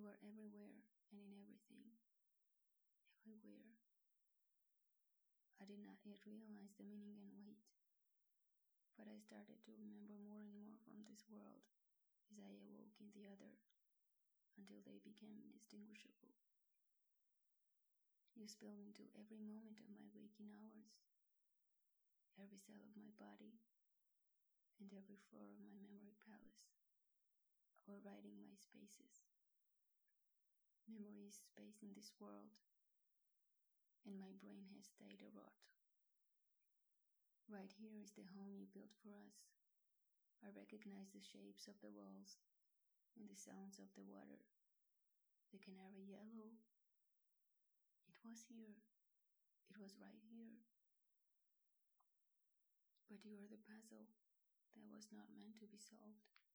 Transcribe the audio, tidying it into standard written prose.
were everywhere and in everything, everywhere. I did not yet realize the meaning and weight, but I started to remember more and more from this world as I awoke in the other, until they became indistinguishable. You spilled into every moment of my waking hours, every cell of my body, and every floor of my memory palace, overriding my spaces. Memory is space in this world, and my brain has stayed a rot. Right here is the home you built for us. I recognize the shapes of the walls and the sounds of the water. The canary yellow. It was here. It was right here. But you are the puzzle that was not meant to be solved.